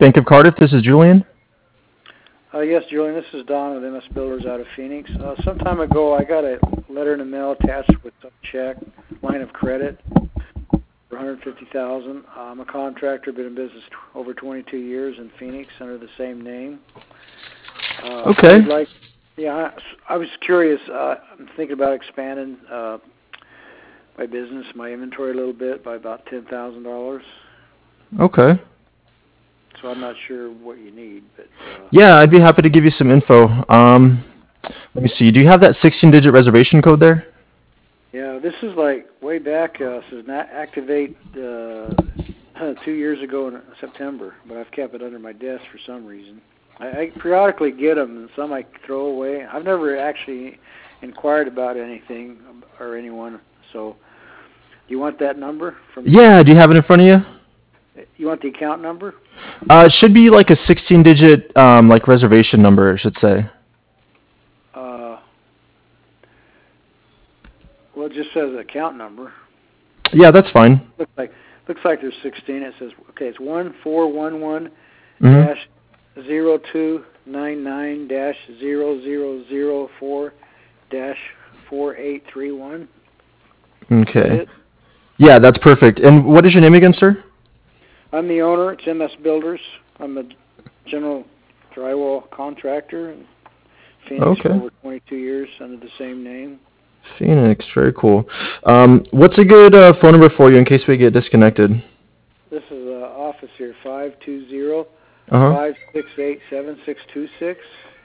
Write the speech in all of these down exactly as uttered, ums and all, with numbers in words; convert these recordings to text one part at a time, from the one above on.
Bank of Cardiff. This is Julian. Uh, yes, Julian, this is Don with M S Builders out of Phoenix. Uh, some time ago, I got a letter in the mail attached with a check, line of credit for one hundred fifty thousand dollars. I'm a contractor, been in business t- over twenty-two years in Phoenix under the same name. Uh, Okay. I'd like, yeah, I, I was curious. Uh, I'm thinking about expanding uh, my business, my inventory a little bit by about ten thousand dollars. Okay. So I'm not sure what you need, but uh, Yeah, I'd be happy to give you some info. Um, let me see. Do you have that sixteen-digit reservation code there? yeah, this is like way back. Uh, this is not activate uh, two years ago in September, but I've kept it under my desk for some reason. I, I periodically get them, and some I throw away. I've never actually inquired about anything or anyone. So, do you want that number from? Yeah. Do you have it in front of you? You want the account number? Uh, it should be like a sixteen-digit um, like reservation number, I should say. Uh, well, it just says account number. Yeah, that's fine. Looks like looks like there's sixteen. It says okay. It's one four one one Mhm. dash zero two nine nine dash zero zero zero four dash four eight three one. Okay. Yeah, that's perfect. And what is your name again, sir? I'm the owner. It's M S Builders. I'm a general drywall contractor in Phoenix Okay. for over twenty-two years under the same name. Phoenix. Very cool. Um, what's a good uh, phone number for you in case we get disconnected? This is uh, office here, five two zero, Uh-huh. five six eight, seven six two six.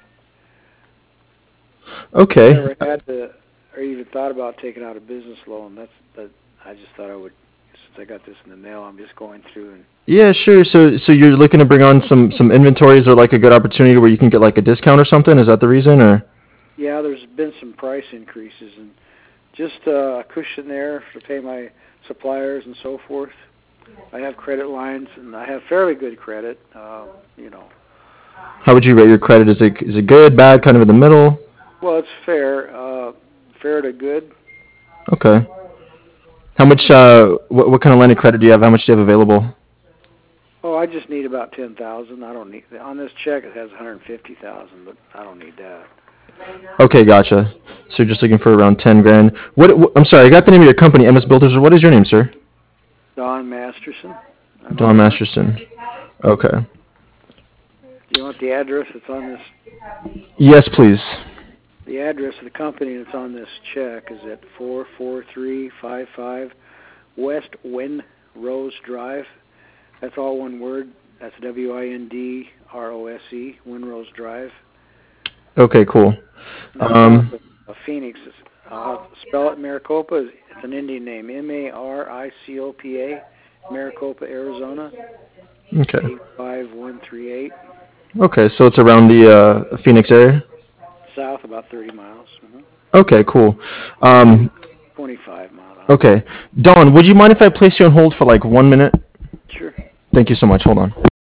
Okay. Never had to, or even thought about taking out a business loan. That's that. I just thought I would, since I got this in the mail. I'm just going through and. Yeah, sure. So, so you're looking to bring on some some inventories or like a good opportunity where you can get like a discount or something? Is that the reason, or? Yeah, there's been some price increases and just uh, a cushion there to pay my suppliers and so forth. I have credit lines and I have fairly good credit. Uh, you know, How would you rate your credit? Is it is it good, bad, kind of in the middle? well, it's fair, uh, fair to good. Okay. How much? Uh, what what kind of line of credit do you have? How much do you have available? Oh, I just need about ten thousand. I don't need on this check. It has one hundred fifty thousand, but I don't need that. Okay, gotcha. So you're just looking for around ten grand. What, what? I'm sorry, I got the name of your company, M S Builders. What is your name, sir? Don Masterson. I'm Don owner. Masterson. Okay. Do you want the address that's on this? Yes, please. The address of the company that's on this check is at four four three five five West Windrose Drive. That's all one word. That's W I N D R O S E, Windrose Drive. Okay, cool. Um, Uh, Phoenix. I'll spell it Maricopa. It's an Indian name. M A R I C O P A, Maricopa, Arizona. okay. eight five one three eight. Okay, so it's around the uh, Phoenix area? South, about thirty miles. Mm-hmm. Okay, cool. Um, twenty-five miles. okay. Don, would you mind if I place you on hold for like one minute? Sure. Thank you so much. Hold on.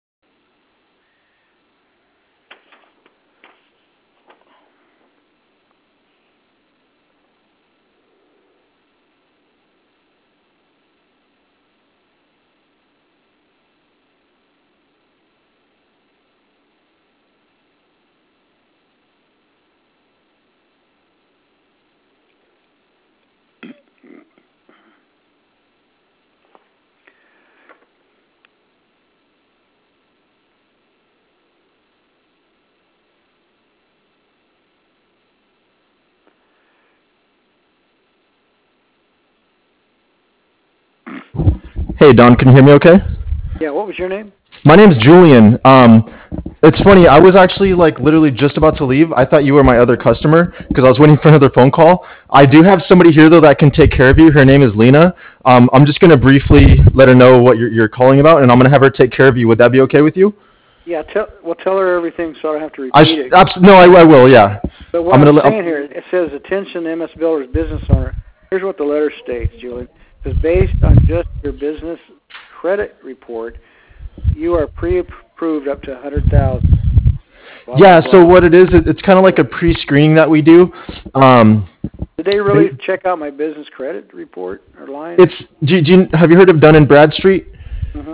Hey, Don, can you hear me okay? Yeah, what was your name? My name's Julian. Um, it's funny, I was actually like literally just about to leave. I thought you were my other customer because I was waiting for another phone call. I do have somebody here though that can take care of you. Her name is Lena. Um, I'm just going to briefly let her know what you're, you're calling about, and I'm going to have her take care of you. Would that be okay with you? Yeah, tell well tell her everything so I don't have to repeat I it. sh- abs- no, I, I will, yeah. But what I'm I'm, gonna let- saying here, it says, attention M S Builders business owner. Here's what the letter states, Julian. It says, based on just your business credit report, you are pre-approved up to one hundred thousand dollars. Yeah, so what it is, it, it's kind of like a pre-screening that we do. Um, Did they really check out my business credit report or line? it's do, you- do you, have you heard of Dun and Bradstreet? Mm-hmm.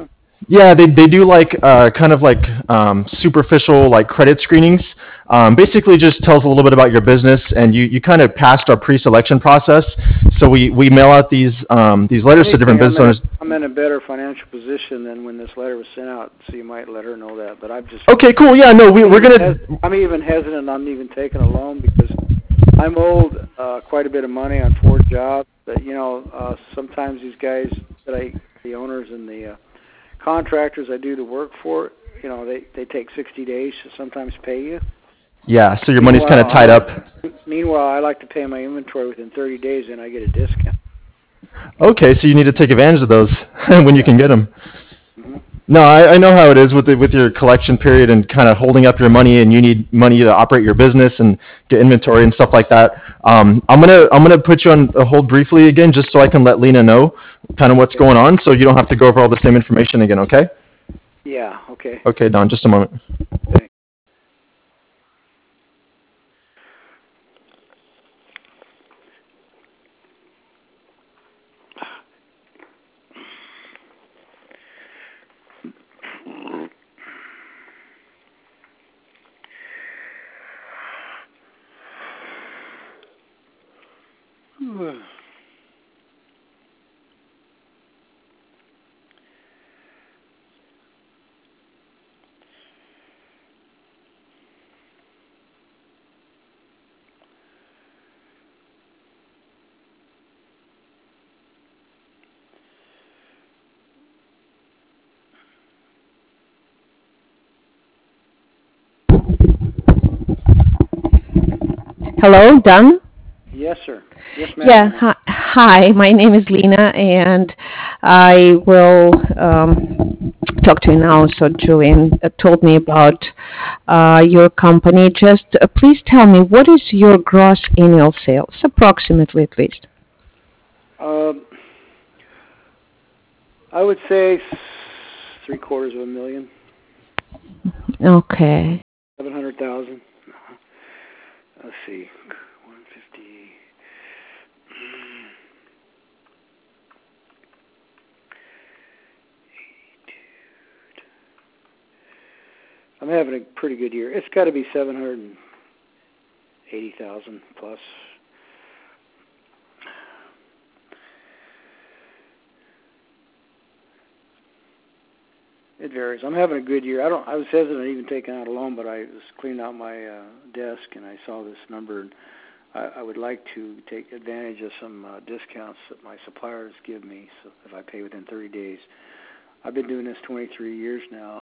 Yeah, they, they do like uh, kind of like um, superficial like credit screenings. Um, basically, just tells a little bit about your business, and you, you kind of passed our pre-selection process. So we, we mail out these um, these If letters to different anything, I'm business in a owners. I'm in a better financial position than when this letter was sent out, so you might let her know that. But I've just Okay, cool. Yeah, no, we, I'm we're even, gonna. hes- I'm even hesitant on even taking a loan because I'm owed uh, quite a bit of money on four jobs. But you know, uh, sometimes these guys that I, the owners and the uh, contractors I do the work for, you know, they they take sixty days to sometimes pay you. Yeah, so your money's kind Meanwhile, of I tied like up. meanwhile I like to pay my inventory within thirty days, and I get a discount. Okay, so you need to take advantage of those when you Yeah. can get them. hmm No, I, I know how it is with the, with your collection period and kind of holding up your money, and you need money to operate your business and get inventory and stuff like that. Um, I'm gonna I'm gonna put you on a hold briefly again, just so I can let Lena know kind of what's Okay. going on, so you don't have to go over all the same information again. Okay? Yeah. Okay. Okay, Don, just a moment. Thanks. Hello, Dan? Yes, sir. Yes, ma'am. Yeah, hi, hi, my name is Lena, and I will um, talk to you now. So Julian uh, told me about uh, your company. Just uh, please tell me, what is your gross annual sales, approximately at least? Um, I would say s- three quarters of a million, Okay. seven hundred thousand. Let's see, one fifty. I'm having a pretty good year. It's got to be seven hundred eighty thousand plus. It varies. I'm having a good year. I don't. I was hesitant even taking out a loan, but I was cleaning out my uh, desk and I saw this number, and I, I would like to take advantage of some uh, discounts that my suppliers give me. So if I pay within thirty days, I've been doing this twenty-three years now.